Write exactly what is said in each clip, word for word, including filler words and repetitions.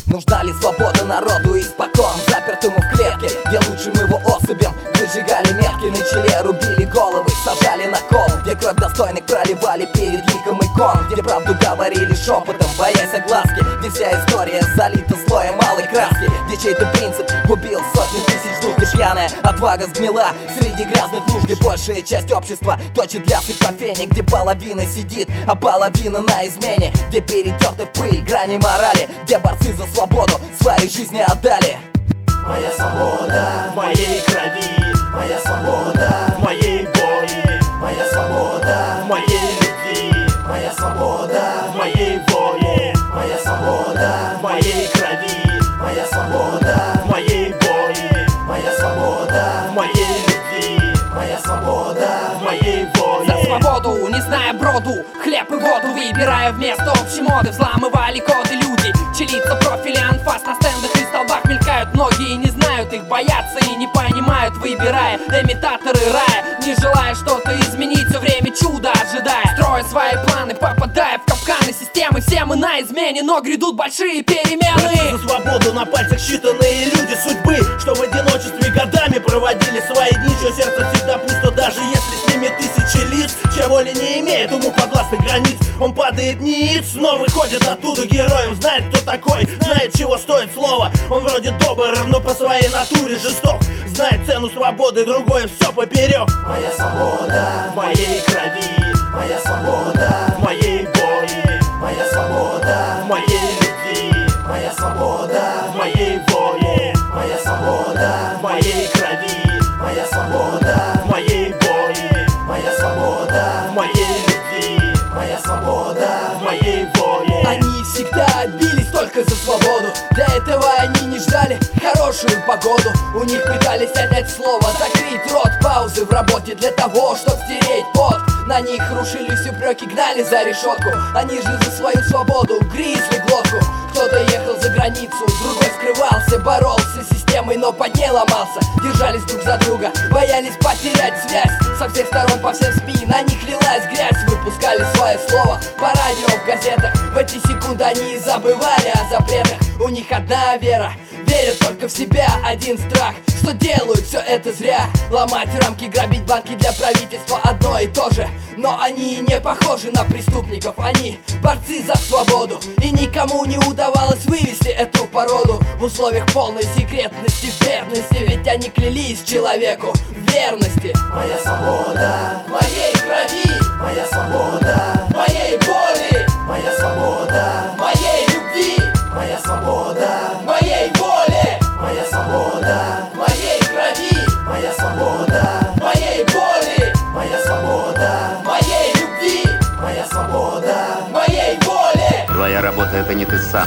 Нужна ли свобода народу испокон, запертому в клетке, где лучшим его особям выжигали метки на челе, рубили головы, сажали на кол, где кровь достойных проливали перед ликом икон, где правду говорили шепотом, боясь огласки, где вся история залита слоем малой краски, где чей-то принцип губил сотни тысяч душ, где пьяная отвага сгнила среди грязных луж, где большая часть общества точит лясы по фене, где половина сидит, а половина на измене, где перетерты в пыль грани морали, где борцы за свободу своей жизни отдали. Моя свобода в моей крови, моя свобода в моей боли, моя свобода в моей любви, моя свобода в моей воле, моя свобода в моей крови, моя свобода в моей боли, моя свобода в моей любви, моя свобода в моей воле. За свободу, не зная броду, хлеб и воду выбирая вместо общей моды, взламывали коды люди, челится профили анфас на стендах и столбах мелькают. Многие не знают их, боятся и не понимают, выбирая имитаторы рая, не желая что-то изменить, все время чудо ожидая, строя свои планы, попадая в капканы системы. Все мы на измене, но грядут большие перемены. Борцы за свободу, на пальцах считанные люди судьбы, что в одиночестве годами проводили свои дни, чье сердце всегда пусто, даже если с ними тысячи лиц, чья воля не имеет ему подвластных границ. Он падает ниц, но выходит оттуда героем, знает, кто такой, знает, чего стоит слово. Он вроде добр, но по своей натуре жесток, знает цену свободы, другое все поперек. Моя свобода в моей крови, моя свобода в моей боли, моя свобода в моей любви, моя свобода в моей воле, моя свобода в моей крови, моя свобода в моей боли, моя свобода в моей любви, моя свобода в моей воле. Они всегда бились только за свободу, для этого они не ждали хорошую погоду. У них пытались отнять слово, закрыть рот, паузы в работе для того, чтоб стереть пот. На них рушились упреки, гнали за решетку, они же за свою свободу грызли глотку. Кто-то ехал за границу, другой скрывался, боролся с системой, но под ней ломался. Держались друг за друга, боялись потерять связь, со всех сторон по всем СМИ на них лилась грязь. Выпускали свое слово по радио, в газетах, в эти секунды они забывали о запретах. У них одна вера, верят только в себя, один страх, что делают все это зря. Ломать рамки, грабить банки для правительства одно и то же, но они не похожи на преступников. Они борцы за свободу, и никому не удавалось вывести эту породу в условиях полной секретности, верности, ведь они клялись человеку в верности. Моя свобода В моей крови, моя свобода в моей боли, моя свобода в моей любви, моя свобода в моей воле, моя свобода в моей крови, моя свобода в моей боли, моя свобода в моей любви, моя свобода в моей воле. Твоя работа — это не ты сам,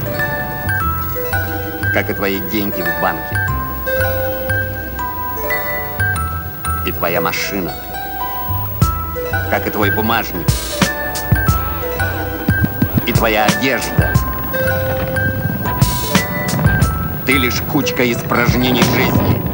как и твои деньги в банке, и твоя машина, как и твой бумажник, и твоя одежда. Ты лишь кучка испражнений жизни.